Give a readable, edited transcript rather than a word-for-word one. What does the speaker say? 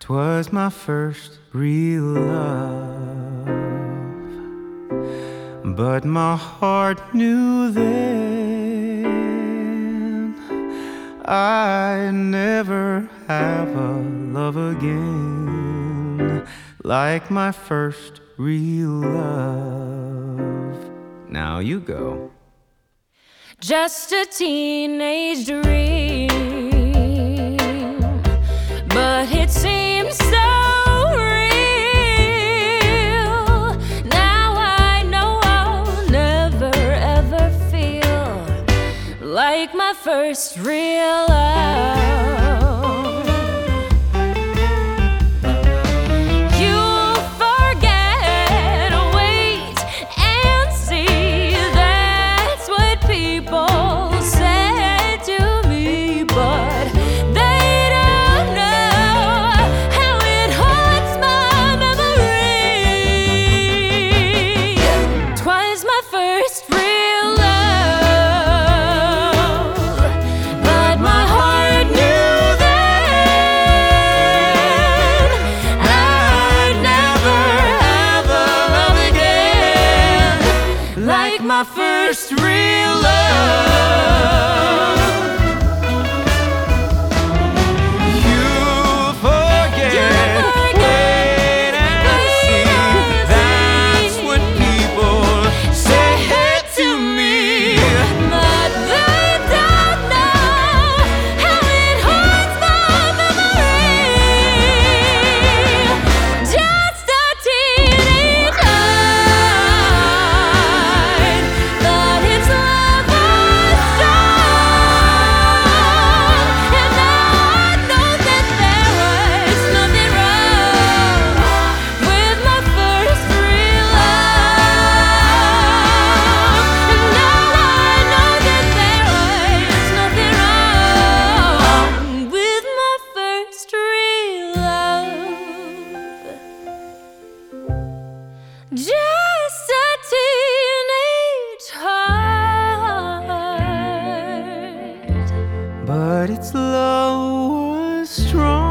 'Twas my first real love, but my heart knew then I'd never have a love again like my first real love. Now you go. Just a teenage dream, but it seems so real. Now I know I'll never ever feel like my first real love. You'll forget, wait and see. That's what people say to me, but they don't know how it haunts my memory. 'Twas my first real love, but my heart knew then I'd never have a love again like my first real love. You'll forget, wait and see. That's what people say to me, But they don't know how it haunts my memory. Just a teenage heart thought its love was strong, and now I know that there was nothing wrong with my first real love. And now I know that there was nothing wrong with my first real love. Just a teenage heart. but its love was strong.